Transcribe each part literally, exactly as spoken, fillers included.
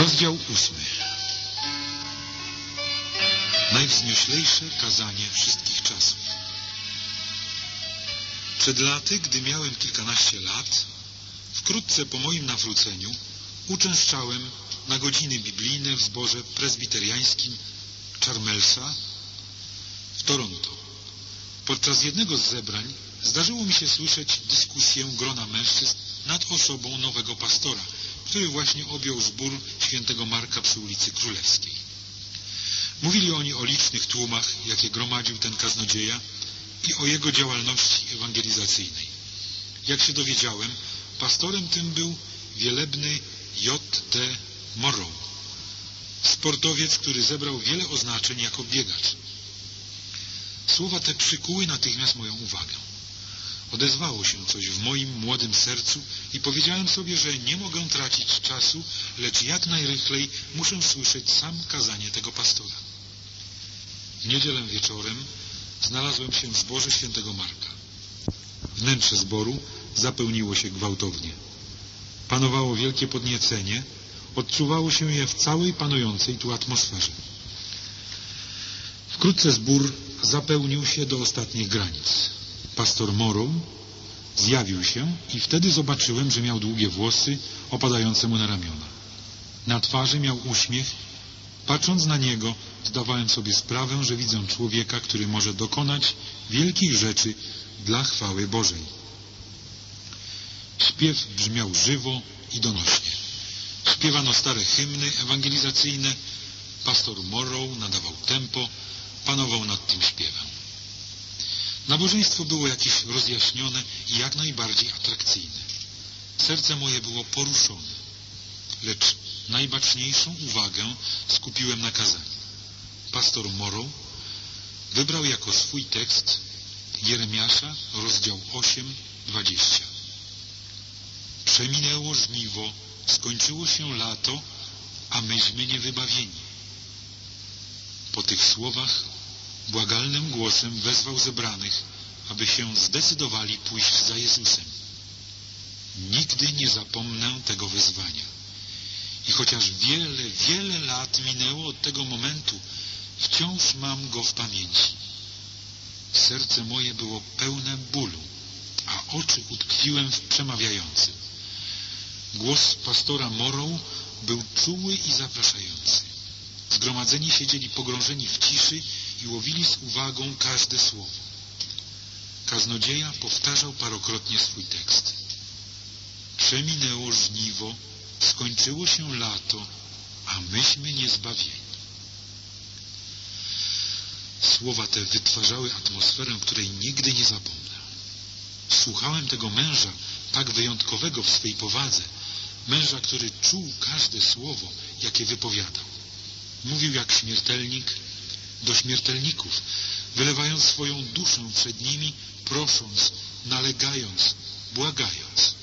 Rozdział ósmy. Najwznioślejsze kazanie wszystkich czasów. Przed laty, gdy miałem kilkanaście lat, wkrótce po moim nawróceniu, uczęszczałem na godziny biblijne w zborze prezbiteriańskim Charmelsa w Toronto. Podczas jednego z zebrań zdarzyło mi się słyszeć dyskusję grona mężczyzn nad osobą nowego pastora, który właśnie objął zbór świętego Marka przy ulicy Królewskiej. Mówili oni o licznych tłumach, jakie gromadził ten kaznodzieja i o jego działalności ewangelizacyjnej. Jak się dowiedziałem, pastorem tym był wielebny J T Morrow, sportowiec, który zebrał wiele oznaczeń jako biegacz. Słowa te przykuły natychmiast moją uwagę. Odezwało się coś w moim młodym sercu i powiedziałem sobie, że nie mogę tracić czasu, lecz jak najrychlej muszę słyszeć sam kazanie tego pastora. W niedzielę wieczorem znalazłem się w zborze świętego Marka. Wnętrze zboru zapełniło się gwałtownie. Panowało wielkie podniecenie, odczuwało się je w całej panującej tu atmosferze. Wkrótce zbór zapełnił się do ostatnich granic. Pastor Morrow zjawił się i wtedy zobaczyłem, że miał długie włosy opadające mu na ramiona. Na twarzy miał uśmiech. Patrząc na niego, zdawałem sobie sprawę, że widzę człowieka, który może dokonać wielkich rzeczy dla chwały Bożej. Śpiew brzmiał żywo i donośnie. Śpiewano stare hymny ewangelizacyjne. Pastor Morrow nadawał tempo, panował nad tym śpiewem. Nabożeństwo było jakieś rozjaśnione i jak najbardziej atrakcyjne. Serce moje było poruszone, lecz najbaczniejszą uwagę skupiłem na kazaniu. Pastor Morrow wybrał jako swój tekst Jeremiasza, rozdział osiem, dwadzieścia. Przeminęło żniwo, skończyło się lato, a myśmy niewybawieni. Po tych słowach błagalnym głosem wezwał zebranych, aby się zdecydowali pójść za Jezusem. Nigdy nie zapomnę tego wezwania. I chociaż wiele, wiele lat minęło od tego momentu, wciąż mam go w pamięci. Serce moje było pełne bólu, a oczy utkwiłem w przemawiającym. Głos pastora Morrow był czuły i zapraszający. Zgromadzeni siedzieli pogrążeni w ciszy i łowili z uwagą każde słowo. Kaznodzieja powtarzał parokrotnie swój tekst. Przeminęło żniwo, skończyło się lato, a myśmy niezbawieni. Słowa te wytwarzały atmosferę, której nigdy nie zapomnę. Słuchałem tego męża, tak wyjątkowego w swej powadze, męża, który czuł każde słowo, jakie wypowiadał. Mówił jak śmiertelnik do śmiertelników, wylewając swoją duszę przed nimi, prosząc, nalegając, błagając.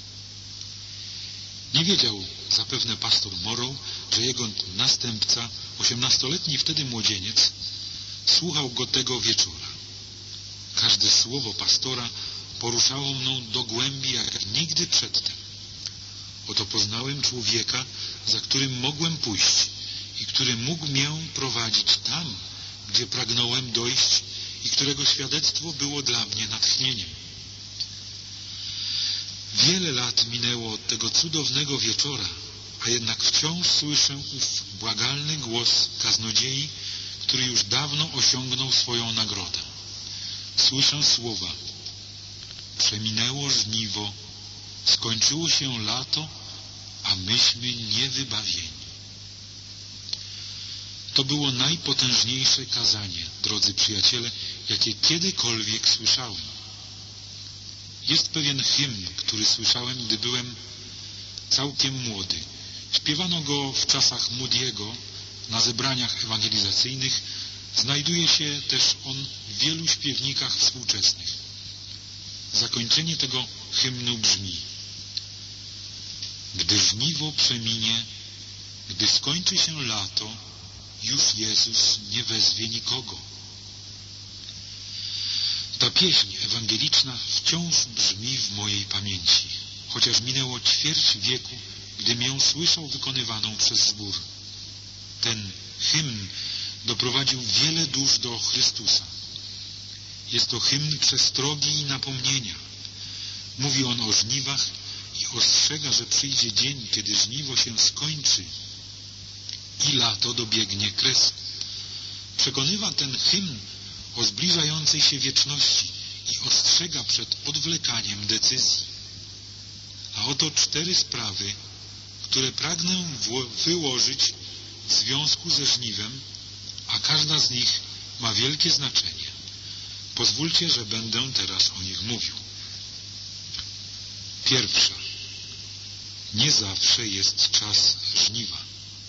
Nie wiedział zapewne pastor Morrow, że jego następca, osiemnastoletni wtedy młodzieniec, słuchał go tego wieczora. Każde słowo pastora poruszało mną do głębi jak nigdy przedtem. Oto poznałem człowieka, za którym mogłem pójść i który mógł mię prowadzić tam, gdzie pragnąłem dojść i którego świadectwo było dla mnie natchnieniem. Wiele lat minęło od tego cudownego wieczora, a jednak wciąż słyszę ów błagalny głos kaznodziei, który już dawno osiągnął swoją nagrodę. Słyszę słowa: przeminęło żniwo, skończyło się lato, a myśmy niewybawieni. To było najpotężniejsze kazanie, drodzy przyjaciele, jakie kiedykolwiek słyszałem. Jest pewien hymn, który słyszałem, gdy byłem całkiem młody. Śpiewano go w czasach Moody'ego na zebraniach ewangelizacyjnych. Znajduje się też on w wielu śpiewnikach współczesnych. Zakończenie tego hymnu brzmi: gdy żniwo przeminie, gdy skończy się lato, już Jezus nie wezwie nikogo. Ta pieśń ewangeliczna wciąż brzmi w mojej pamięci, chociaż minęło ćwierć wieku, gdy gdym ją słyszał wykonywaną przez zbór. Ten hymn doprowadził wiele dusz do Chrystusa. Jest to hymn przestrogi i napomnienia. Mówi on o żniwach i ostrzega, że przyjdzie dzień, kiedy żniwo się skończy i lato dobiegnie kresu. Przekonywa ten hymn o zbliżającej się wieczności i ostrzega przed odwlekaniem decyzji. A oto cztery sprawy, które pragnę wyłożyć w związku ze żniwem, a każda z nich ma wielkie znaczenie. Pozwólcie, że będę teraz o nich mówił. Pierwsza. Nie zawsze jest czas żniwa.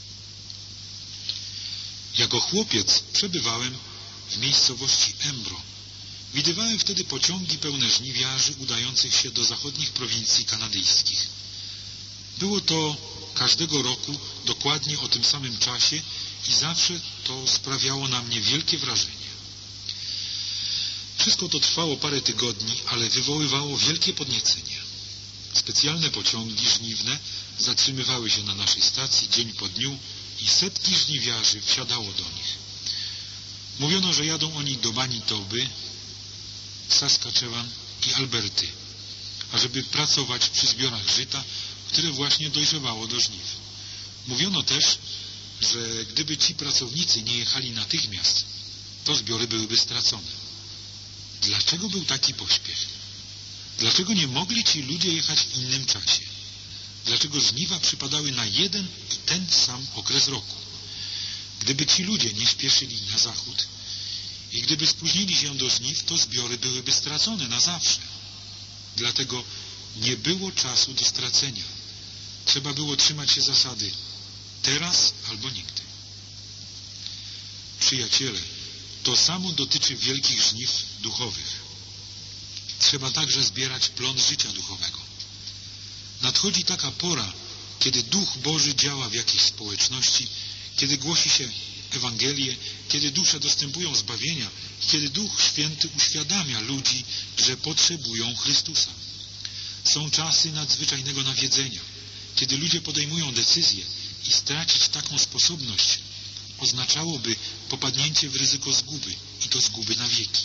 Jako chłopiec przebywałem w miejscowości Embro. Widywałem wtedy pociągi pełne żniwiarzy udających się do zachodnich prowincji kanadyjskich. Było to każdego roku dokładnie o tym samym czasie i zawsze to sprawiało na mnie wielkie wrażenie. Wszystko to trwało parę tygodni, ale wywoływało wielkie podniecenie. Specjalne pociągi żniwne zatrzymywały się na naszej stacji dzień po dniu i setki żniwiarzy wsiadało do nich. Mówiono, że jadą oni do Manitoby, Saskatchewan i Alberty, ażeby pracować przy zbiorach żyta, które właśnie dojrzewało do żniw. Mówiono też, że gdyby ci pracownicy nie jechali natychmiast, to zbiory byłyby stracone. Dlaczego był taki pośpiech? Dlaczego nie mogli ci ludzie jechać w innym czasie? Dlaczego żniwa przypadały na jeden i ten sam okres roku? Gdyby ci ludzie nie śpieszyli na zachód i gdyby spóźnili się do żniw, to zbiory byłyby stracone na zawsze. Dlatego nie było czasu do stracenia. Trzeba było trzymać się zasady teraz albo nigdy. Przyjaciele, to samo dotyczy wielkich żniw duchowych. Trzeba także zbierać plon życia duchowego. Nadchodzi taka pora, kiedy Duch Boży działa w jakiejś społeczności, kiedy głosi się Ewangelię, kiedy dusze dostępują zbawienia, kiedy Duch Święty uświadamia ludzi, że potrzebują Chrystusa. Są czasy nadzwyczajnego nawiedzenia, kiedy ludzie podejmują decyzje i stracić taką sposobność oznaczałoby popadnięcie w ryzyko zguby i to zguby na wieki.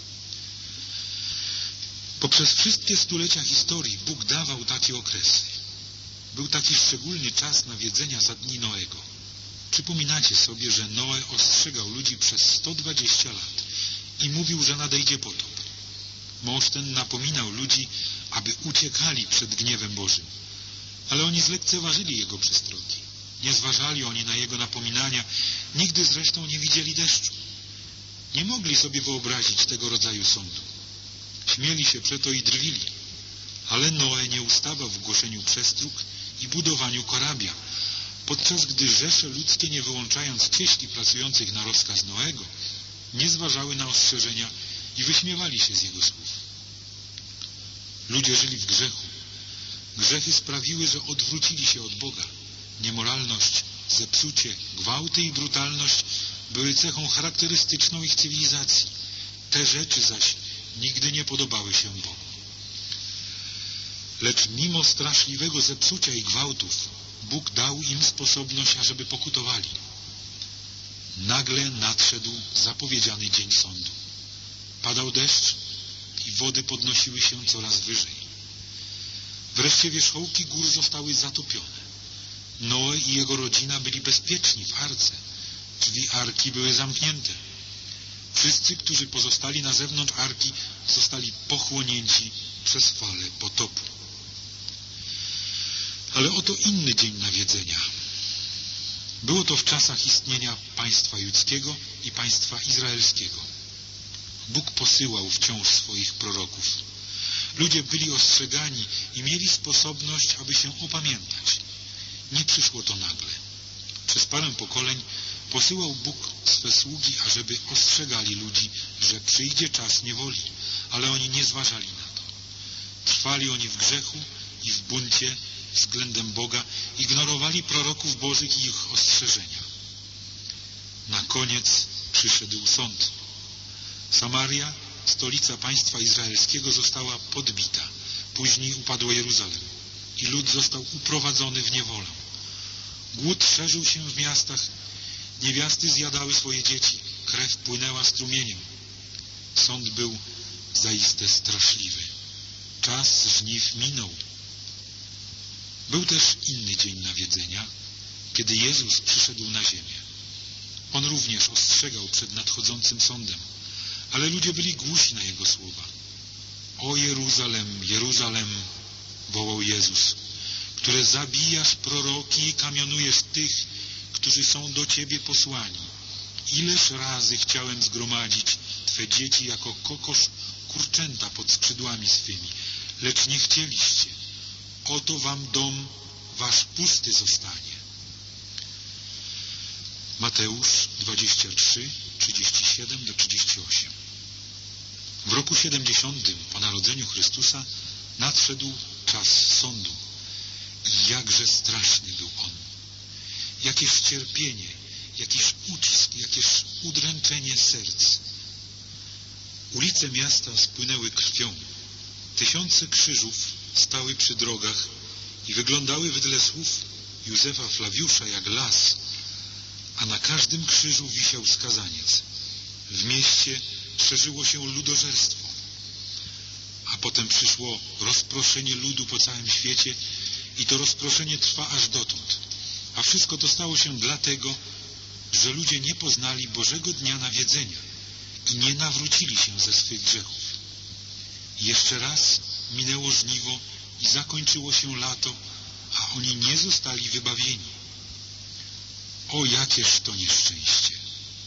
Poprzez wszystkie stulecia historii Bóg dawał takie okresy. Był taki szczególny czas nawiedzenia za dni Noego. Przypominacie sobie, że Noe ostrzegał ludzi przez sto dwadzieścia lat i mówił, że nadejdzie potop. Mąż ten napominał ludzi, aby uciekali przed gniewem Bożym, ale oni zlekceważyli jego przestrogi. Nie zważali oni na jego napominania, nigdy zresztą nie widzieli deszczu. Nie mogli sobie wyobrazić tego rodzaju sądu. Śmieli się przeto i drwili, ale Noe nie ustawał w głoszeniu przestróg i budowaniu korabia, podczas gdy rzesze ludzkie, nie wyłączając cieśli pracujących na rozkaz Noego, nie zważały na ostrzeżenia i wyśmiewali się z jego słów. Ludzie żyli w grzechu. Grzechy sprawiły, że odwrócili się od Boga. Niemoralność, zepsucie, gwałty i brutalność były cechą charakterystyczną ich cywilizacji. Te rzeczy zaś nigdy nie podobały się Bogu. Lecz mimo straszliwego zepsucia i gwałtów, Bóg dał im sposobność, ażeby pokutowali. Nagle nadszedł zapowiedziany dzień sądu. Padał deszcz i wody podnosiły się coraz wyżej. Wreszcie wierzchołki gór zostały zatopione. Noe i jego rodzina byli bezpieczni w arce. Drzwi arki były zamknięte. Wszyscy, którzy pozostali na zewnątrz arki, zostali pochłonięci przez falę potopu. Ale oto inny dzień nawiedzenia. Było to w czasach istnienia państwa judzkiego i państwa izraelskiego. Bóg posyłał wciąż swoich proroków. Ludzie byli ostrzegani i mieli sposobność, aby się opamiętać. Nie przyszło to nagle. Przez parę pokoleń posyłał Bóg swe sługi, ażeby ostrzegali ludzi, że przyjdzie czas niewoli, ale oni nie zważali na to. Trwali oni w grzechu i w buncie względem Boga, ignorowali proroków Bożych i ich ostrzeżenia. Na koniec przyszedł sąd. Samaria, stolica państwa izraelskiego, została podbita. Później upadło Jeruzalem. i lud został uprowadzony w niewolę. Głód szerzył się w miastach, niewiasty zjadały swoje dzieci, krew płynęła strumieniem. Sąd był zaiste straszliwy. Czas żniw minął. Był też inny dzień nawiedzenia, kiedy Jezus przyszedł na ziemię. On również ostrzegał przed nadchodzącym sądem, ale ludzie byli głusi na Jego słowa. O Jeruzalem, Jeruzalem, wołał Jezus, które zabijasz proroki i kamionujesz tych, którzy są do Ciebie posłani. Ileż razy chciałem zgromadzić Twe dzieci jako kokosz kurczęta pod skrzydłami swymi, lecz nie chcieliście. Oto wam dom wasz pusty zostanie. Mateusz dwadzieścia trzy, trzydzieści siedem do trzydziestu ośmiu. W roku siedemdziesiątym po narodzeniu Chrystusa nadszedł czas sądu. I jakże straszny był on. Jakież cierpienie, jakiś ucisk, jakież udręczenie serc. Ulice miasta spłynęły krwią. Tysiące krzyżów stały przy drogach i wyglądały wedle słów Józefa Flawiusza jak las, a na każdym krzyżu wisiał skazaniec. W mieście szerzyło się ludożerstwo, a potem przyszło rozproszenie ludu po całym świecie i to rozproszenie trwa aż dotąd. A wszystko to stało się dlatego, że ludzie nie poznali Bożego Dnia Nawiedzenia i nie nawrócili się ze swych grzechów. I jeszcze raz minęło żniwo i zakończyło się lato, a oni nie zostali wybawieni. O, jakież to nieszczęście!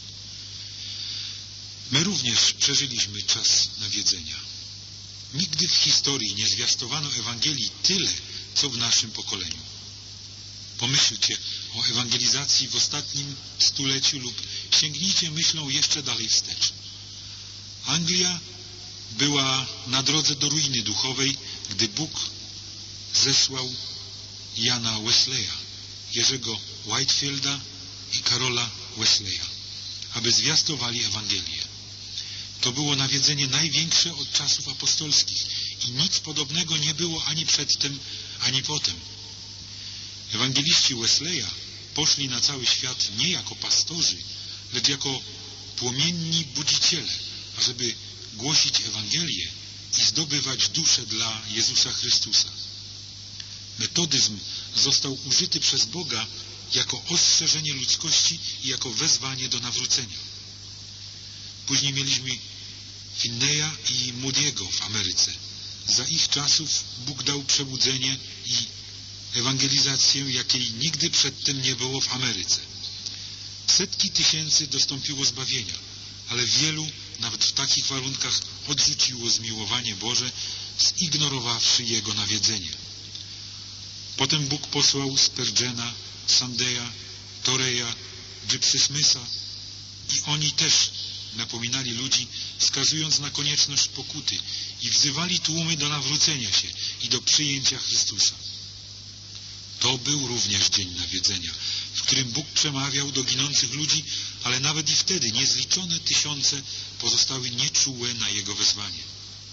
My również przeżyliśmy czas nawiedzenia. Nigdy w historii nie zwiastowano Ewangelii tyle, co w naszym pokoleniu. Pomyślcie o ewangelizacji w ostatnim stuleciu lub sięgnijcie myślą jeszcze dalej wstecz. Anglia była na drodze do ruiny duchowej, gdy Bóg zesłał Jana Wesleya, Jerzego Whitefielda i Karola Wesleya, aby zwiastowali Ewangelię. To było nawiedzenie największe od czasów apostolskich i nic podobnego nie było ani przedtem, ani potem. Ewangeliści Wesleya poszli na cały świat nie jako pastorzy, lecz jako płomienni budziciele, ażeby głosić Ewangelię i zdobywać dusze dla Jezusa Chrystusa. Metodyzm został użyty przez Boga jako ostrzeżenie ludzkości i jako wezwanie do nawrócenia. Później mieliśmy Finneya i Moody'ego w Ameryce. Za ich czasów Bóg dał przebudzenie i ewangelizację, jakiej nigdy przedtem nie było w Ameryce. Setki tysięcy dostąpiło zbawienia, ale wielu, nawet w takich warunkach, odrzuciło zmiłowanie Boże, zignorowawszy Jego nawiedzenie. Potem Bóg posłał Spurgeona, Sandeya, Toreya, Gypsy Smitha i oni też napominali ludzi, wskazując na konieczność pokuty i wzywali tłumy do nawrócenia się i do przyjęcia Chrystusa. To był również dzień nawiedzenia, w którym Bóg przemawiał do ginących ludzi, ale nawet i wtedy niezliczone tysiące pozostały nieczułe na Jego wezwanie.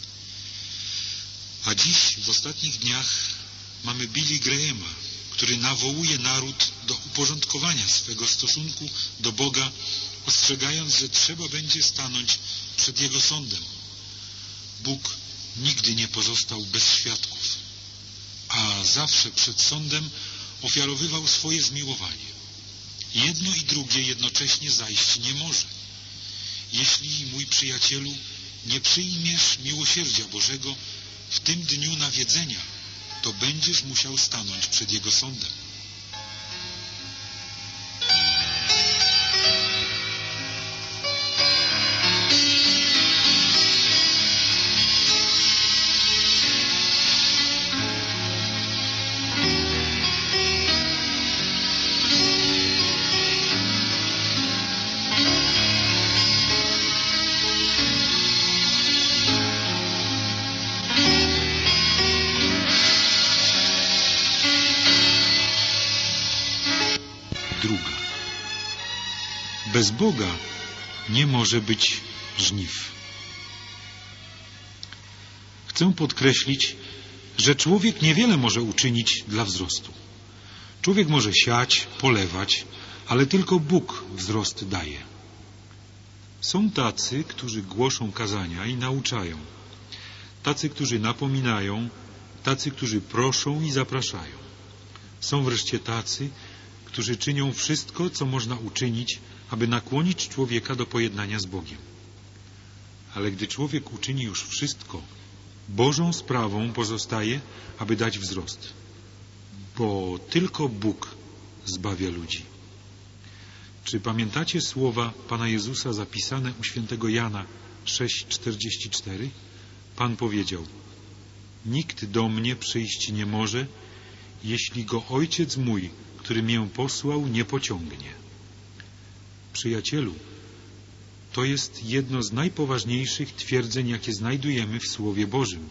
A dziś, w ostatnich dniach, mamy Billy Grahama, który nawołuje naród do uporządkowania swego stosunku do Boga, ostrzegając, że trzeba będzie stanąć przed Jego sądem. Bóg nigdy nie pozostał bez świadków, a zawsze przed sądem ofiarowywał swoje zmiłowanie. Jedno i drugie jednocześnie zajść nie może. Jeśli, mój przyjacielu, nie przyjmiesz miłosierdzia Bożego w tym dniu nawiedzenia, to będziesz musiał stanąć przed Jego sądem. Druga. Bez Boga nie może być żniw. Chcę podkreślić, że człowiek niewiele może uczynić dla wzrostu. Człowiek może siać, polewać, ale tylko Bóg wzrost daje. Są tacy, którzy głoszą kazania i nauczają, tacy, którzy napominają, tacy, którzy proszą i zapraszają. Są wreszcie tacy, którzy czynią wszystko, co można uczynić, aby nakłonić człowieka do pojednania z Bogiem. Ale gdy człowiek uczyni już wszystko, Bożą sprawą pozostaje, aby dać wzrost, bo tylko Bóg zbawia ludzi. Czy pamiętacie słowa Pana Jezusa zapisane u świętego Jana sześć czterdzieści cztery? Pan powiedział: nikt do mnie przyjść nie może, jeśli go Ojciec mój, który mię posłał, nie pociągnie. Przyjacielu, to jest jedno z najpoważniejszych twierdzeń, jakie znajdujemy w Słowie Bożym.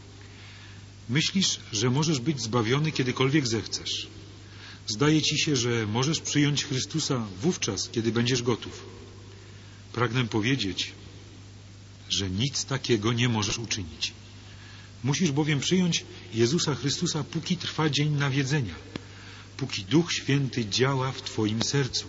Myślisz, że możesz być zbawiony kiedykolwiek zechcesz. Zdaje ci się, że możesz przyjąć Chrystusa wówczas, kiedy będziesz gotów. Pragnę powiedzieć, że nic takiego nie możesz uczynić. Musisz bowiem przyjąć Jezusa Chrystusa, póki trwa dzień nawiedzenia, póki Duch Święty działa w twoim sercu.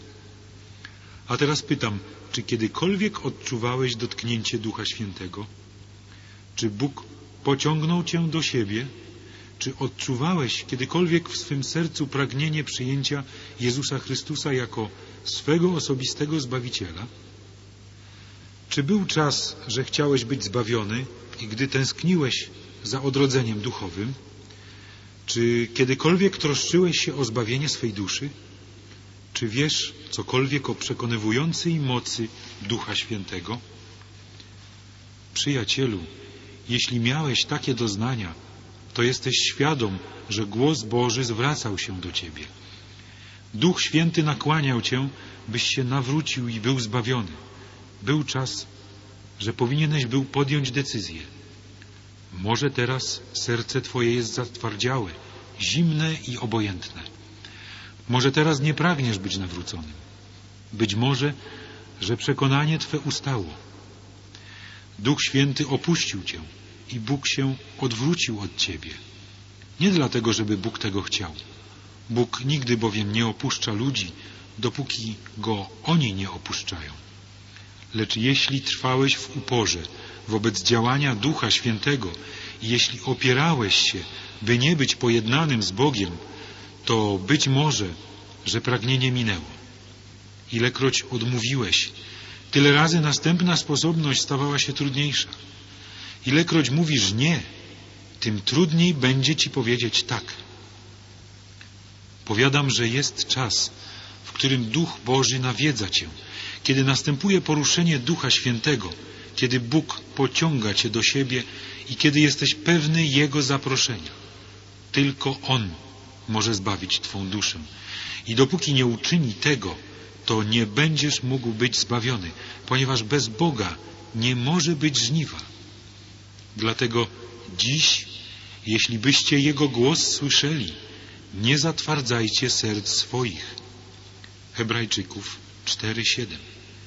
A teraz pytam, czy kiedykolwiek odczuwałeś dotknięcie Ducha Świętego? Czy Bóg pociągnął cię do siebie? Czy odczuwałeś kiedykolwiek w swym sercu pragnienie przyjęcia Jezusa Chrystusa jako swego osobistego Zbawiciela? Czy był czas, że chciałeś być zbawiony i gdy tęskniłeś za odrodzeniem duchowym? Czy kiedykolwiek troszczyłeś się o zbawienie swej duszy? Czy wiesz cokolwiek o przekonywującej mocy Ducha Świętego? Przyjacielu, jeśli miałeś takie doznania, to jesteś świadom, że głos Boży zwracał się do ciebie. Duch Święty nakłaniał cię, byś się nawrócił i był zbawiony. Był czas, że powinieneś był podjąć decyzję. Może teraz serce twoje jest zatwardziałe, zimne i obojętne. Może teraz nie pragniesz być nawróconym. Być może, że przekonanie twe ustało. Duch Święty opuścił cię i Bóg się odwrócił od ciebie. Nie dlatego, żeby Bóg tego chciał. Bóg nigdy bowiem nie opuszcza ludzi, dopóki Go oni nie opuszczają. Lecz jeśli trwałeś w uporze wobec działania Ducha Świętego i jeśli opierałeś się, by nie być pojednanym z Bogiem, to być może, że pragnienie minęło. Ilekroć odmówiłeś, tyle razy następna sposobność stawała się trudniejsza. Ilekroć mówisz nie, tym trudniej będzie ci powiedzieć tak. Powiadam, że jest czas, w którym Duch Boży nawiedza cię, kiedy następuje poruszenie Ducha Świętego, kiedy Bóg pociąga cię do siebie i kiedy jesteś pewny Jego zaproszenia. Tylko On może zbawić twą duszę. I dopóki nie uczyni tego, to nie będziesz mógł być zbawiony, ponieważ bez Boga nie może być żniwa. Dlatego dziś, jeśli byście Jego głos słyszeli, nie zatwardzajcie serc swoich. Hebrajczyków cztery siedem.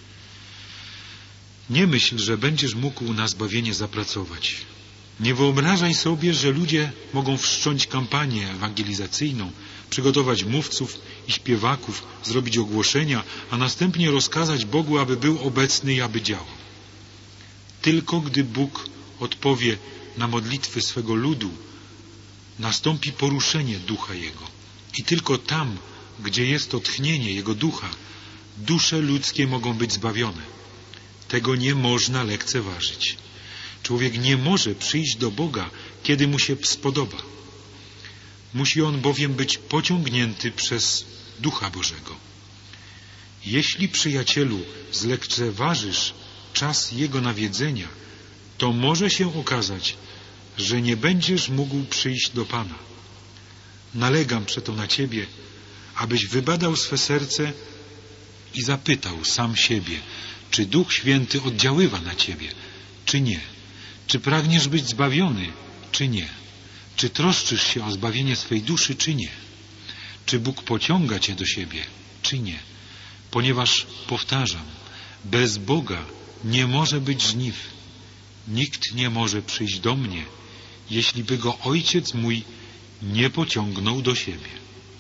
Nie myśl, że będziesz mógł na zbawienie zapracować. Nie wyobrażaj sobie, że ludzie mogą wszcząć kampanię ewangelizacyjną, przygotować mówców i śpiewaków, zrobić ogłoszenia, a następnie rozkazać Bogu, aby był obecny i aby działał. Tylko gdy Bóg odpowie na modlitwy swego ludu, nastąpi poruszenie Ducha Jego. I tylko tam, gdzie jest to tchnienie Jego Ducha, dusze ludzkie mogą być zbawione. Tego nie można lekceważyć. Człowiek nie może przyjść do Boga, kiedy mu się spodoba. Musi on bowiem być pociągnięty przez Ducha Bożego. Jeśli, przyjacielu, zlekceważysz czas Jego nawiedzenia, to może się okazać, że nie będziesz mógł przyjść do Pana. Nalegam przeto na ciebie, abyś wybadał swe serce i zapytał sam siebie, czy Duch Święty oddziaływa na ciebie, czy nie. Czy pragniesz być zbawiony, czy nie. Czy troszczysz się o zbawienie swej duszy, czy nie. Czy Bóg pociąga cię do siebie, czy nie. Ponieważ, powtarzam, bez Boga nie może być żniw. Nikt nie może przyjść do mnie, jeśliby go ojciec mój nie pociągnął do siebie.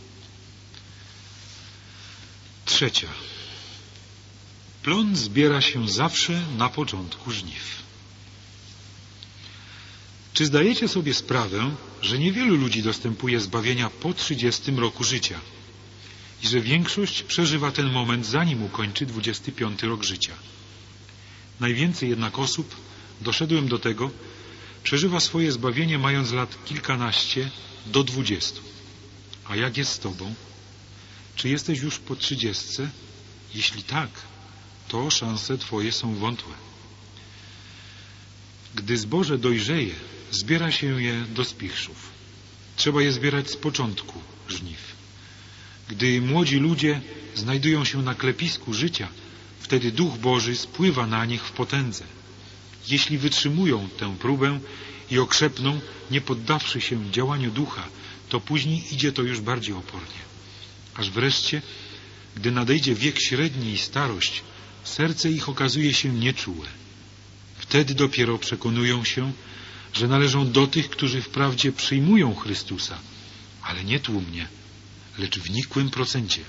Trzecia. Plon zbiera się zawsze na początku żniw. Czy zdajecie sobie sprawę, że niewielu ludzi dostępuje zbawienia po trzydziestym roku życia i że większość przeżywa ten moment, zanim ukończy dwudziesty piąty rok życia? Najwięcej jednak osób, doszedłem do tego, przeżywa swoje zbawienie mając lat kilkanaście do dwudziestu. A jak jest z tobą? Czy jesteś już po trzydziestce? Jeśli tak, to szanse twoje są wątłe. Gdy zboże dojrzeje, zbiera się je do spichrzów. Trzeba je zbierać z początku żniw. Gdy młodzi ludzie znajdują się na klepisku życia, wtedy Duch Boży spływa na nich w potędze. Jeśli wytrzymują tę próbę i okrzepną, nie poddawszy się działaniu Ducha, to później idzie to już bardziej opornie. Aż wreszcie, gdy nadejdzie wiek średni i starość, serce ich okazuje się nieczułe. Wtedy dopiero przekonują się, że należą do tych, którzy wprawdzie przyjmują Chrystusa, ale nie tłumnie, lecz w nikłym procencie.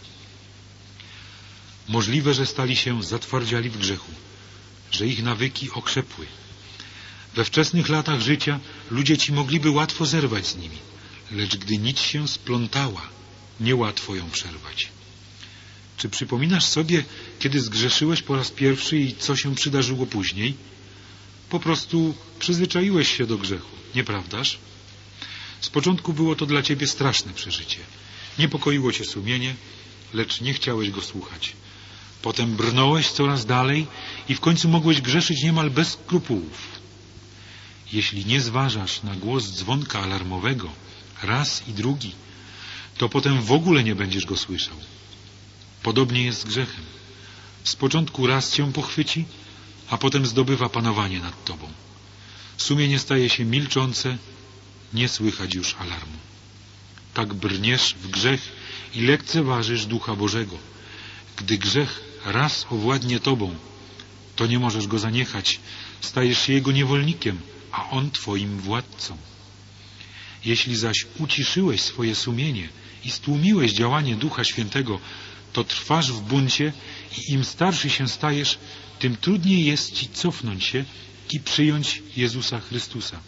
Możliwe, że stali się zatwardziali w grzechu, że ich nawyki okrzepły. We wczesnych latach życia ludzie ci mogliby łatwo zerwać z nimi, lecz gdy nić się splątała, niełatwo ją przerwać. Czy przypominasz sobie, kiedy zgrzeszyłeś po raz pierwszy i co się przydarzyło później? Po prostu przyzwyczaiłeś się do grzechu, nieprawdaż? Z początku było to dla ciebie straszne przeżycie. Niepokoiło cię sumienie, lecz nie chciałeś go słuchać. Potem brnąłeś coraz dalej i w końcu mogłeś grzeszyć niemal bez skrupułów. Jeśli nie zważasz na głos dzwonka alarmowego raz i drugi, to potem w ogóle nie będziesz go słyszał. Podobnie jest z grzechem. Z początku raz cię pochwyci, a potem zdobywa panowanie nad tobą. Sumienie staje się milczące, nie słychać już alarmu. Tak brniesz w grzech i lekceważysz Ducha Bożego. Gdy grzech raz owładnie tobą, to nie możesz go zaniechać, stajesz się jego niewolnikiem, a on twoim władcą. Jeśli zaś uciszyłeś swoje sumienie i stłumiłeś działanie Ducha Świętego, to trwasz w buncie i im starszy się stajesz, tym trudniej jest ci cofnąć się i przyjąć Jezusa Chrystusa.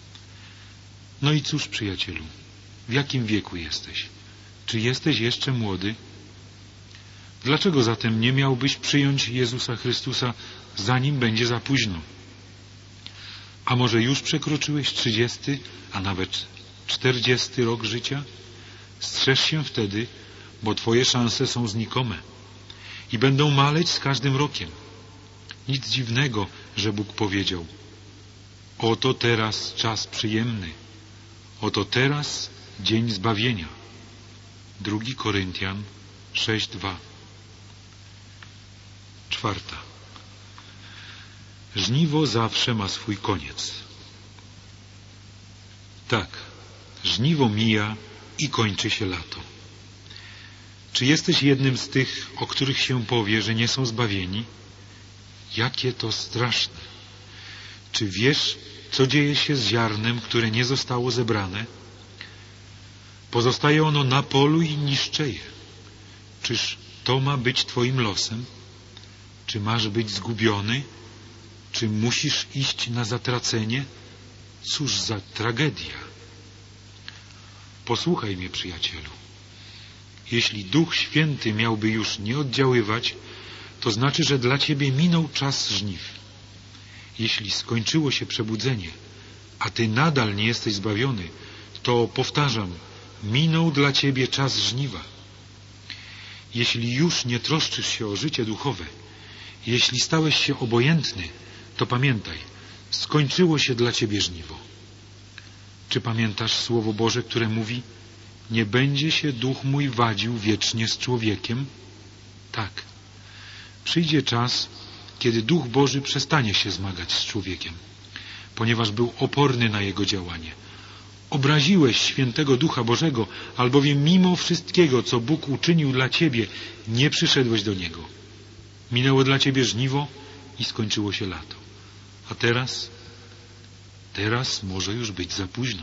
No i cóż, przyjacielu, w jakim wieku jesteś? Czy jesteś jeszcze młody? Dlaczego zatem nie miałbyś przyjąć Jezusa Chrystusa, zanim będzie za późno? A może już przekroczyłeś trzydziesty, a nawet czterdziesty rok życia? Strzeż się wtedy, bo twoje szanse są znikome i będą maleć z każdym rokiem. Nic dziwnego, że Bóg powiedział: oto teraz czas przyjemny, oto teraz dzień zbawienia. Drugi Koryntian sześć, dwa. Czwarta. Żniwo zawsze ma swój koniec. Tak, żniwo mija i kończy się lato. Czy jesteś jednym z tych, o których się powie, że nie są zbawieni? Jakie to straszne! Czy wiesz, co dzieje się z ziarnem, które nie zostało zebrane? Pozostaje ono na polu i niszczeje. Czyż to ma być twoim losem? Czy masz być zgubiony? Czy musisz iść na zatracenie? Cóż za tragedia! Posłuchaj mnie, przyjacielu. Jeśli Duch Święty miałby już nie oddziaływać, to znaczy, że dla ciebie minął czas żniw. Jeśli skończyło się przebudzenie, a ty nadal nie jesteś zbawiony, to powtarzam, minął dla ciebie czas żniwa. Jeśli już nie troszczysz się o życie duchowe, jeśli stałeś się obojętny, to pamiętaj, skończyło się dla ciebie żniwo. Czy pamiętasz Słowo Boże, które mówi: nie będzie się Duch mój wadził wiecznie z człowiekiem? Tak. Przyjdzie czas, kiedy Duch Boży przestanie się zmagać z człowiekiem, ponieważ był oporny na jego działanie. Obraziłeś świętego Ducha Bożego, albowiem mimo wszystkiego, co Bóg uczynił dla ciebie, nie przyszedłeś do Niego. Minęło dla ciebie żniwo i skończyło się lato. A teraz? teraz może już być za późno.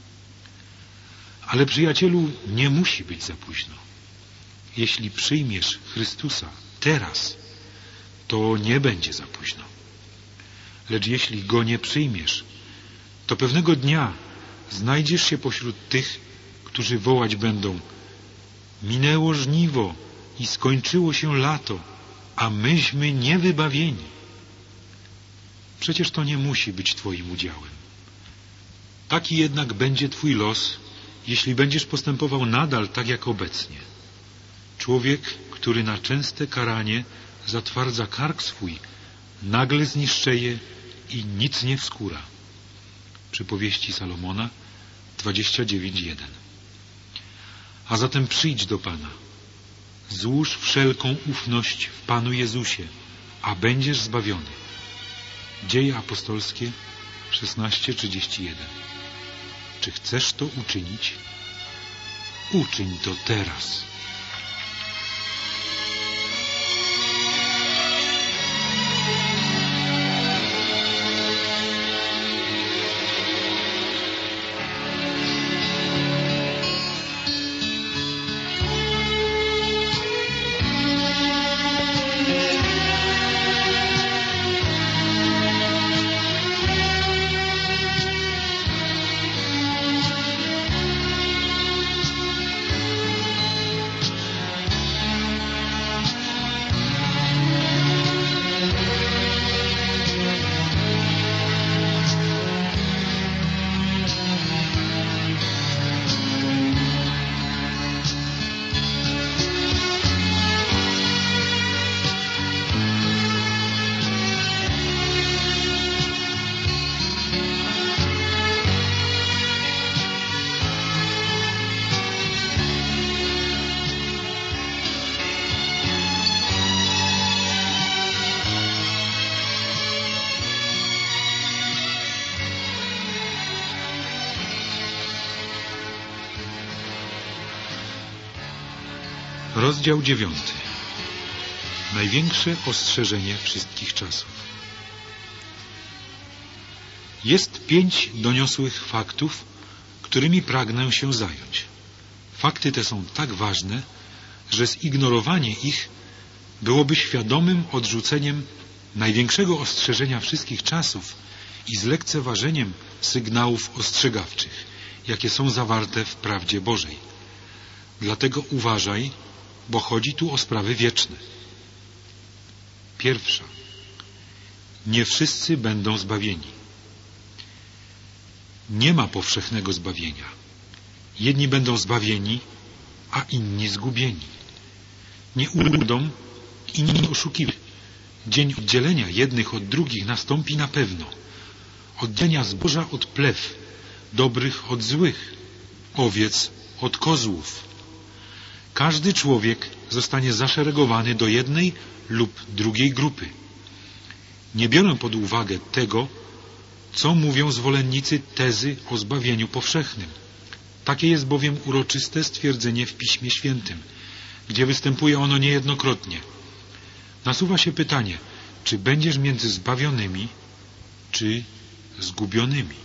Ale przyjacielu, nie musi być za późno. Jeśli przyjmiesz Chrystusa teraz, to nie będzie za późno. Lecz jeśli Go nie przyjmiesz, to pewnego dnia znajdziesz się pośród tych, którzy wołać będą: minęło żniwo i skończyło się lato, a myśmy niewybawieni. Przecież to nie musi być Twoim udziałem. Taki jednak będzie Twój los, jeśli będziesz postępował nadal tak jak obecnie. Człowiek, który na częste karanie zatwardza kark swój, nagle zniszczeje i nic nie wskóra. Przypowieści Salomona dwadzieścia dziewięć jeden. A zatem przyjdź do Pana. Złóż wszelką ufność w Panu Jezusie, a będziesz zbawiony. Dzieje apostolskie szesnaście trzydzieści jeden. Czy chcesz to uczynić? Uczyń to teraz. Rozdział dziewiąty. Największe ostrzeżenie wszystkich czasów. Jest pięć doniosłych faktów, którymi pragnę się zająć. Fakty te są tak ważne, że zignorowanie ich byłoby świadomym odrzuceniem największego ostrzeżenia wszystkich czasów i zlekceważeniem sygnałów ostrzegawczych, jakie są zawarte w prawdzie Bożej. Dlatego uważaj, bo chodzi tu o sprawy wieczne. Pierwsza. Nie wszyscy będą zbawieni. Nie ma powszechnego zbawienia. Jedni będą zbawieni, a inni zgubieni. Nie udą, inni oszukiwać. Dzień oddzielenia jednych od drugich nastąpi na pewno. Oddzielenia zboża od plew, dobrych od złych, owiec od kozłów. Każdy człowiek zostanie zaszeregowany do jednej lub drugiej grupy. Nie biorę pod uwagę tego, co mówią zwolennicy tezy o zbawieniu powszechnym. Takie jest bowiem uroczyste stwierdzenie w Piśmie Świętym, gdzie występuje ono niejednokrotnie. Nasuwa się pytanie, czy będziesz między zbawionymi, czy zgubionymi.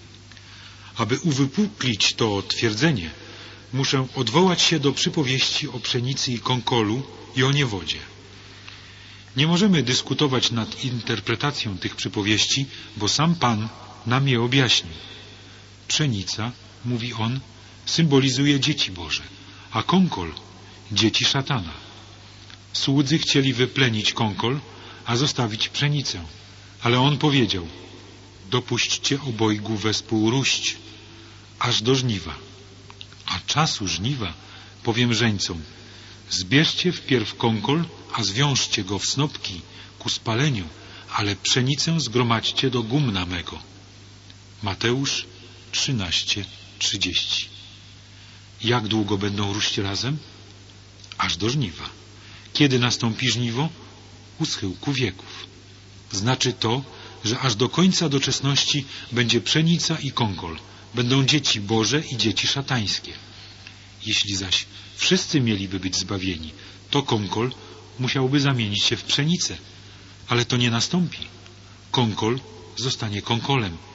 Aby uwypuklić to twierdzenie, muszę odwołać się do przypowieści o pszenicy i konkolu i o niewodzie. Nie możemy dyskutować nad interpretacją tych przypowieści, bo sam Pan nam je objaśnił. Pszenica, mówi on, symbolizuje dzieci Boże, a konkol dzieci szatana. Słudzy chcieli wyplenić konkol, a zostawić pszenicę, ale on powiedział: dopuśćcie obojgu wespół róść, aż do żniwa. A czasu żniwa powiem żeńcom: zbierzcie wpierw konkol, a zwiążcie go w snopki ku spaleniu, ale pszenicę zgromadźcie do gumna mego. Mateusz trzynaście trzydzieści. Jak długo będą róść razem? Aż do żniwa. Kiedy nastąpi żniwo? U schyłku wieków. Znaczy to, że aż do końca doczesności będzie pszenica i konkol. Będą dzieci Boże i dzieci szatańskie. Jeśli zaś wszyscy mieliby być zbawieni, to konkol musiałby zamienić się w pszenicę. Ale to nie nastąpi. Konkol zostanie konkolem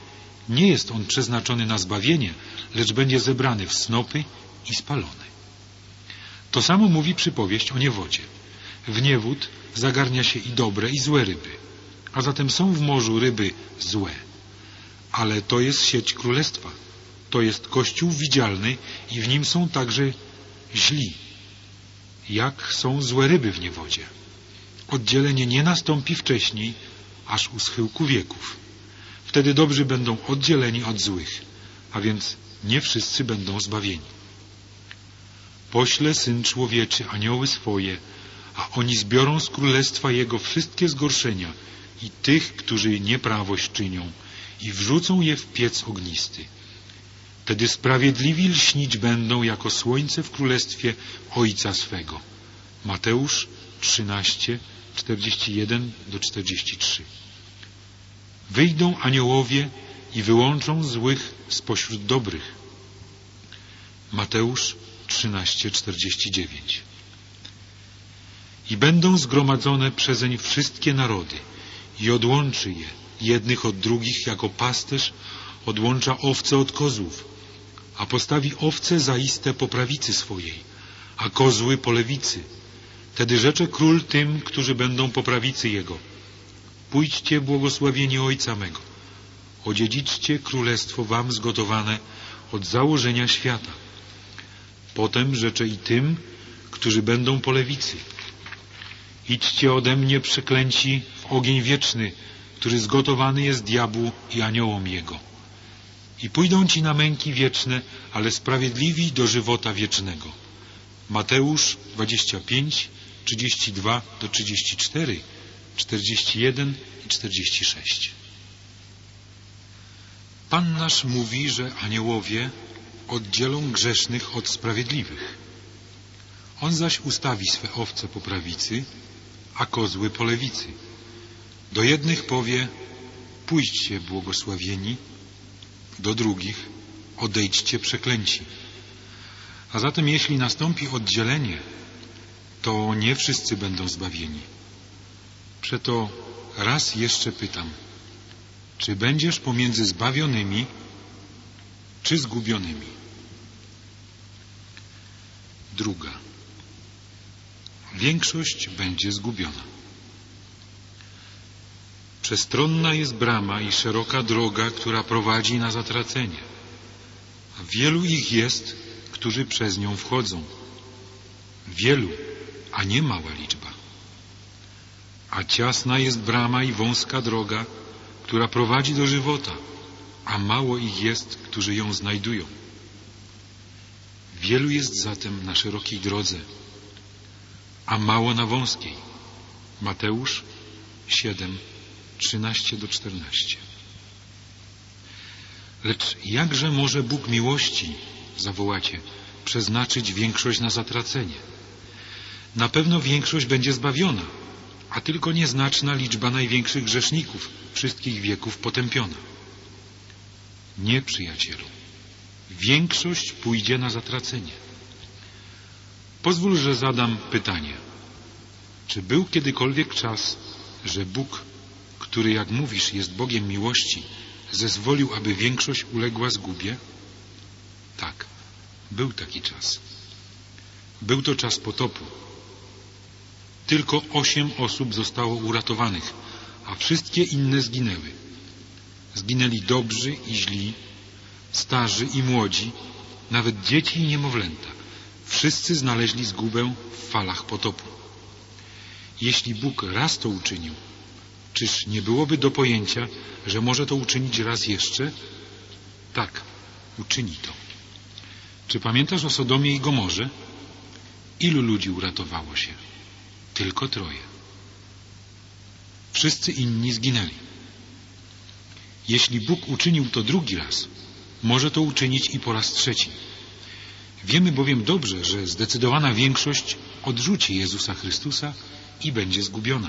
Nie jest on przeznaczony na zbawienie, lecz będzie zebrany w snopy i spalony. To samo mówi przypowieść o niewodzie. W niewód zagarnia się i dobre, i złe ryby, a zatem są w morzu ryby złe. Ale to jest sieć królestwa. To jest Kościół widzialny i w nim są także źli, jak są złe ryby w niewodzie. Oddzielenie nie nastąpi wcześniej, aż u schyłku wieków. Wtedy dobrzy będą oddzieleni od złych, a więc nie wszyscy będą zbawieni. Pośle Syn Człowieczy anioły swoje, a oni zbiorą z królestwa Jego wszystkie zgorszenia i tych, którzy nieprawość czynią, i wrzucą je w piec ognisty. Wtedy sprawiedliwi lśnić będą jako słońce w królestwie Ojca swego. Mateusz trzynaście, czterdzieści jeden do czterdzieści trzy. Wyjdą aniołowie i wyłączą złych spośród dobrych. Mateusz trzynaście, czterdzieści dziewięć. I będą zgromadzone przezeń wszystkie narody i odłączy je jednych od drugich, jako pasterz odłącza owce od kozłów, a postawi owce zaiste po prawicy swojej, a kozły po lewicy. Wtedy rzecze król tym, którzy będą po prawicy Jego: pójdźcie, błogosławieni Ojca mego, odziedziczcie królestwo wam zgotowane od założenia świata. Potem rzecze i tym, którzy będą po lewicy: idźcie ode mnie, przeklęci, w ogień wieczny, który zgotowany jest diabłu i aniołom jego. I pójdą ci na męki wieczne, ale sprawiedliwi do żywota wiecznego. Mateusz dwadzieścia pięć, trzydzieści dwa do trzydzieści cztery, czterdzieści jeden i czterdzieści sześć. Pan nasz mówi, że aniołowie oddzielą grzesznych od sprawiedliwych. On zaś ustawi swe owce po prawicy, a kozły po lewicy. Do jednych powie: pójdźcie, błogosławieni, do drugich: odejdźcie, przeklęci. A zatem jeśli nastąpi oddzielenie, to nie wszyscy będą zbawieni. Przeto raz jeszcze pytam: czy będziesz pomiędzy zbawionymi, czy zgubionymi? Druga. Większość będzie zgubiona. Przestronna jest brama i szeroka droga, która prowadzi na zatracenie. A wielu ich jest, którzy przez nią wchodzą. Wielu, a nie mała liczba. A ciasna jest brama i wąska droga, która prowadzi do żywota, a mało ich jest, którzy ją znajdują. Wielu jest zatem na szerokiej drodze, a mało na wąskiej. Mateusz siedem, trzynaście do czternastu. Lecz jakże może Bóg miłości, zawołacie, przeznaczyć większość na zatracenie? Na pewno większość będzie zbawiona, a tylko nieznaczna liczba największych grzeszników wszystkich wieków potępiona. Nie, przyjacielu. Większość pójdzie na zatracenie. Pozwól, że zadam pytanie. Czy był kiedykolwiek czas, że Bóg, który, jak mówisz, jest Bogiem miłości, zezwolił, aby większość uległa zgubie? Tak, był taki czas. Był to czas potopu. Tylko osiem osób zostało uratowanych, a wszystkie inne zginęły. Zginęli dobrzy i źli, starzy i młodzi, nawet dzieci i niemowlęta. Wszyscy znaleźli zgubę w falach potopu. Jeśli Bóg raz to uczynił, czyż nie byłoby do pojęcia, że może to uczynić raz jeszcze? Tak, uczyni to. Czy pamiętasz o Sodomie i Gomorze? Ilu ludzi uratowało się? Tylko troje. Wszyscy inni zginęli. Jeśli Bóg uczynił to drugi raz, może to uczynić i po raz trzeci. Wiemy bowiem dobrze, że zdecydowana większość odrzuci Jezusa Chrystusa i będzie zgubiona.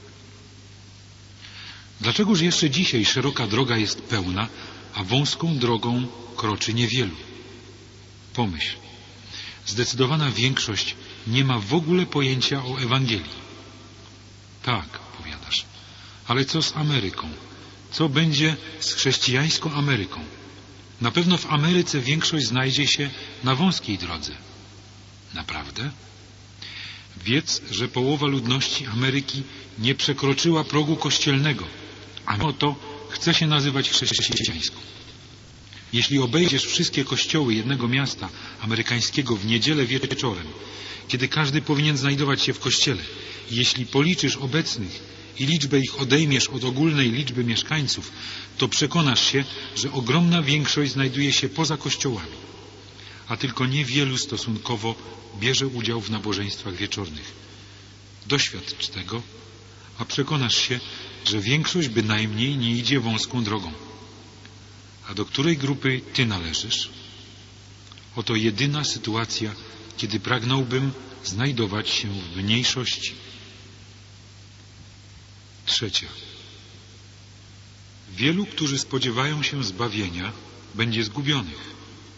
Dlaczegoż jeszcze dzisiaj szeroka droga jest pełna, a wąską drogą kroczy niewielu? Pomyśl. Zdecydowana większość nie ma w ogóle pojęcia o Ewangelii. Tak, powiadasz. Ale co z Ameryką? Co będzie z chrześcijańską Ameryką? Na pewno w Ameryce większość znajdzie się na wąskiej drodze. Naprawdę? Wiedz, że połowa ludności Ameryki nie przekroczyła progu kościelnego, a mimo to chce się nazywać chrześcijańską. Jeśli obejdziesz wszystkie kościoły jednego miasta amerykańskiego w niedzielę wieczorem, kiedy każdy powinien znajdować się w kościele, i jeśli policzysz obecnych i liczbę ich odejmiesz od ogólnej liczby mieszkańców, to przekonasz się, że ogromna większość znajduje się poza kościołami, a tylko niewielu stosunkowo bierze udział w nabożeństwach wieczornych. Doświadcz tego, a przekonasz się, że większość bynajmniej nie idzie wąską drogą. A do której grupy ty należysz? Oto jedyna sytuacja, kiedy pragnąłbym znajdować się w mniejszości. Trzecia. Wielu, którzy spodziewają się zbawienia, będzie zgubionych.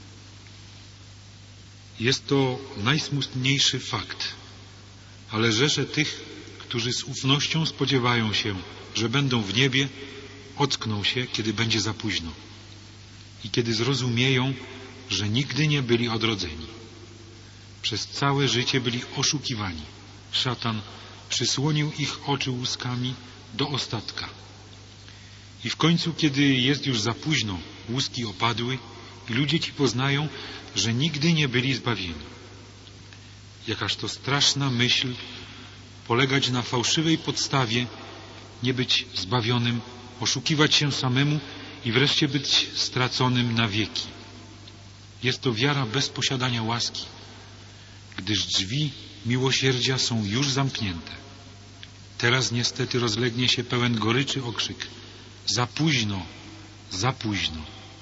Jest to najsmutniejszy fakt, ale rzesze tych, którzy z ufnością spodziewają się, że będą w niebie, ockną się, kiedy będzie za późno i kiedy zrozumieją, że nigdy nie byli odrodzeni. Przez całe życie byli oszukiwani. Szatan przysłonił ich oczy łuskami do ostatka. I w końcu, kiedy jest już za późno, łuski opadły i ludzie ci poznają, że nigdy nie byli zbawieni. Jakaż to straszna myśl polegać na fałszywej podstawie, nie być zbawionym, oszukiwać się samemu i wreszcie być straconym na wieki. Jest to wiara bez posiadania łaski, gdyż drzwi miłosierdzia są już zamknięte. Teraz niestety rozlegnie się pełen goryczy okrzyk: za późno, za późno.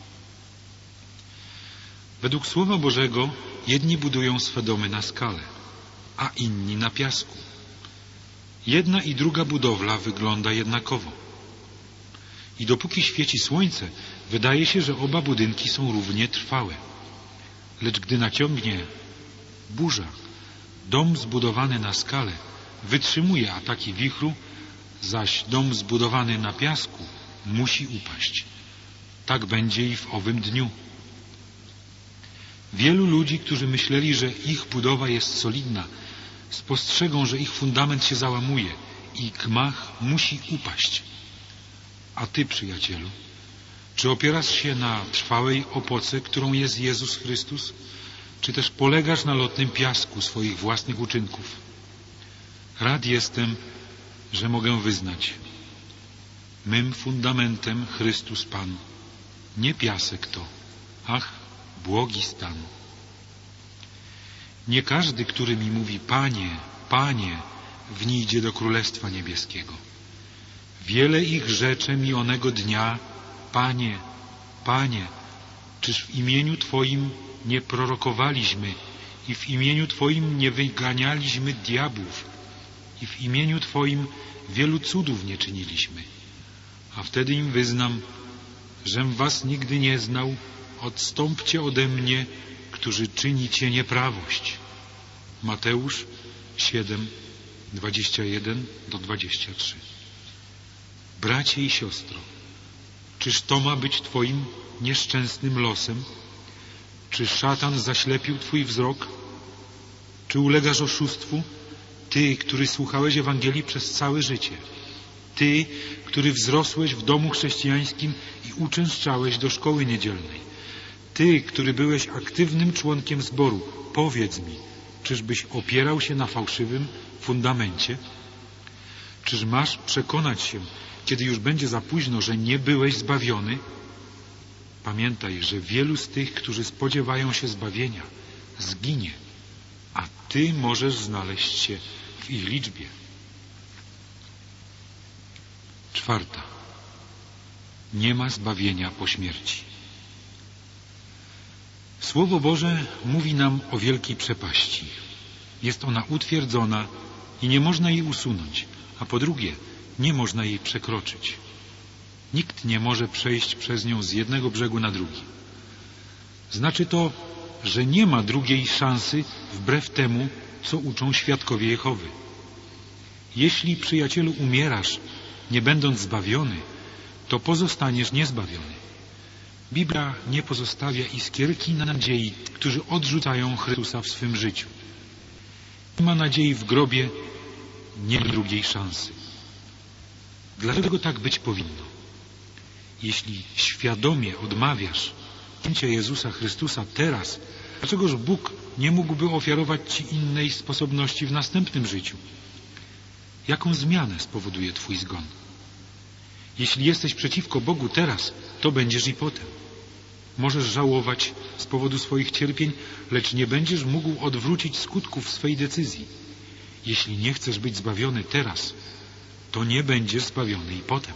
Według Słowa Bożego jedni budują swe domy na skale, a inni na piasku. Jedna i druga budowla wygląda jednakowo. I dopóki świeci słońce, wydaje się, że oba budynki są równie trwałe. Lecz gdy naciągnie burza, dom zbudowany na skale wytrzymuje ataki wichru, zaś dom zbudowany na piasku musi upaść. Tak będzie i w owym dniu. Wielu ludzi, którzy myśleli, że ich budowa jest solidna, spostrzegą, że ich fundament się załamuje i gmach musi upaść. A ty, przyjacielu, czy opierasz się na trwałej opoce, którą jest Jezus Chrystus, czy też polegasz na lotnym piasku swoich własnych uczynków? Rad jestem, że mogę wyznać: mym fundamentem Chrystus Pan, nie piasek to, ach, błogi stan. Nie każdy, który mi mówi: Panie, Panie, wnijdzie do Królestwa Niebieskiego. Wiele ich rzecze mi onego dnia: Panie, Panie, czyż w imieniu Twoim nie prorokowaliśmy i w imieniu Twoim nie wyganialiśmy diabłów i w imieniu Twoim wielu cudów nie czyniliśmy? A wtedy im wyznam, żem was nigdy nie znał, odstąpcie ode mnie, którzy czynicie nieprawość. Mateusz siedem, dwadzieścia jeden do dwudziestu trzech. Bracie i siostro, czyż to ma być Twoim nieszczęsnym losem? Czy szatan zaślepił Twój wzrok? Czy ulegasz oszustwu? Ty, który słuchałeś Ewangelii przez całe życie. Ty, który wzrosłeś w domu chrześcijańskim i uczęszczałeś do szkoły niedzielnej. Ty, który byłeś aktywnym członkiem zboru, powiedz mi, czyżbyś opierał się na fałszywym fundamencie? Czyż masz przekonać się, kiedy już będzie za późno, że nie byłeś zbawiony? Pamiętaj, że wielu z tych, którzy spodziewają się zbawienia, zginie, a ty możesz znaleźć się w ich liczbie. Czwarta. Nie ma zbawienia po śmierci. Słowo Boże mówi nam o wielkiej przepaści. Jest ona utwierdzona i nie można jej usunąć, a po drugie, nie można jej przekroczyć. Nikt nie może przejść przez nią z jednego brzegu na drugi. Znaczy to, że nie ma drugiej szansy wbrew temu, co uczą świadkowie Jehowy. Jeśli, przyjacielu, umierasz, nie będąc zbawiony, to pozostaniesz niezbawiony. Biblia nie pozostawia iskierki nadziei, którzy odrzucają Chrystusa w swym życiu. Nie ma nadziei w grobie, nie ma drugiej szansy. Dlaczego tak być powinno? Jeśli świadomie odmawiasz przyjęcia Jezusa Chrystusa teraz, dlaczegoż Bóg nie mógłby ofiarować Ci innej sposobności w następnym życiu? Jaką zmianę spowoduje Twój zgon? Jeśli jesteś przeciwko Bogu teraz, to będziesz i potem. Możesz żałować z powodu swoich cierpień, lecz nie będziesz mógł odwrócić skutków swej decyzji. Jeśli nie chcesz być zbawiony teraz, to nie będziesz zbawiony i potem.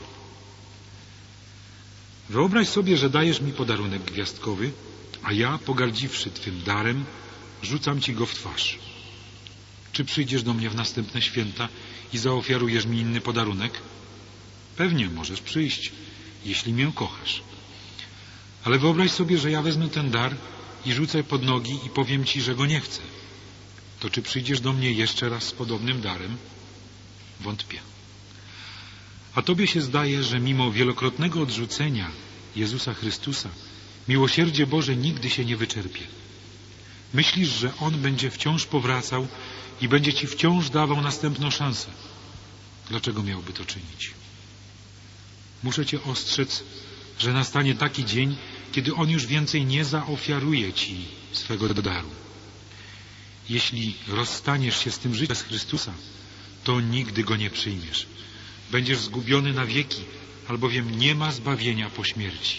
Wyobraź sobie, że dajesz mi podarunek gwiazdkowy, a ja, pogardziwszy Twym darem, rzucam Ci go w twarz. Czy przyjdziesz do mnie w następne święta i zaofiarujesz mi inny podarunek? Pewnie możesz przyjść, jeśli mię kochasz. Ale wyobraź sobie, że ja wezmę ten dar i rzucę pod nogi i powiem Ci, że go nie chcę. To czy przyjdziesz do mnie jeszcze raz z podobnym darem? Wątpię. A Tobie się zdaje, że mimo wielokrotnego odrzucenia Jezusa Chrystusa, miłosierdzie Boże nigdy się nie wyczerpie. Myślisz, że On będzie wciąż powracał i będzie Ci wciąż dawał następną szansę. Dlaczego miałby to czynić? Muszę Cię ostrzec, że nastanie taki dzień, kiedy On już więcej nie zaofiaruje Ci swego daru. Jeśli rozstaniesz się z tym życiem bez Chrystusa, to nigdy Go nie przyjmiesz. Będziesz zgubiony na wieki, albowiem nie ma zbawienia po śmierci.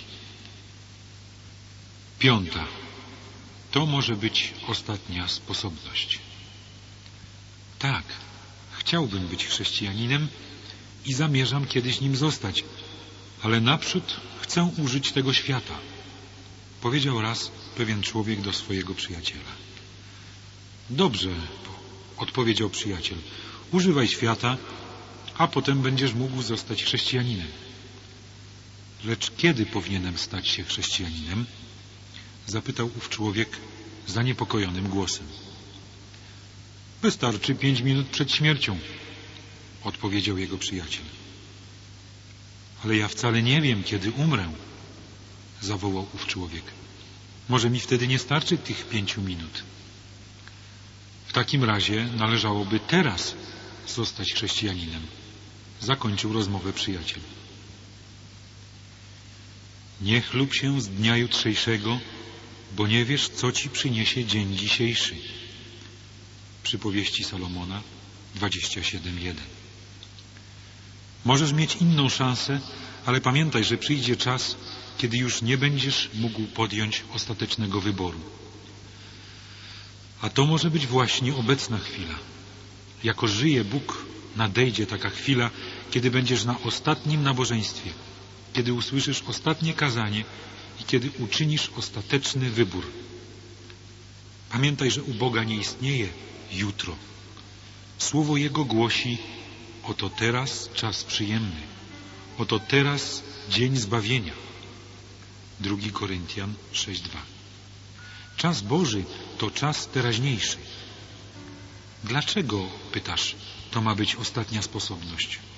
Piąta. To może być ostatnia sposobność. Tak, chciałbym być chrześcijaninem i zamierzam kiedyś nim zostać, ale naprzód chcę użyć tego świata, powiedział raz pewien człowiek do swojego przyjaciela. Dobrze, odpowiedział przyjaciel, używaj świata, a potem będziesz mógł zostać chrześcijaninem. Lecz kiedy powinienem stać się chrześcijaninem? Zapytał ów człowiek zaniepokojonym głosem. Wystarczy pięć minut przed śmiercią, odpowiedział jego przyjaciel. Ale ja wcale nie wiem, kiedy umrę, zawołał ów człowiek. Może mi wtedy nie starczy tych pięciu minut. W takim razie należałoby teraz zostać chrześcijaninem, zakończył rozmowę przyjaciel. Nie chlub się z dnia jutrzejszego, bo nie wiesz, co ci przyniesie dzień dzisiejszy. Przypowieści Salomona dwadzieścia siedem jeden. Możesz mieć inną szansę, ale pamiętaj, że przyjdzie czas, kiedy już nie będziesz mógł podjąć ostatecznego wyboru. A to może być właśnie obecna chwila. Jako żyje Bóg, nadejdzie taka chwila, kiedy będziesz na ostatnim nabożeństwie, kiedy usłyszysz ostatnie kazanie i kiedy uczynisz ostateczny wybór. Pamiętaj, że u Boga nie istnieje jutro. Słowo Jego głosi: oto teraz czas przyjemny, oto teraz dzień zbawienia. Drugi Koryntian sześć dwa. Czas Boży to czas teraźniejszy. Dlaczego, pytasz, to ma być ostatnia sposobność?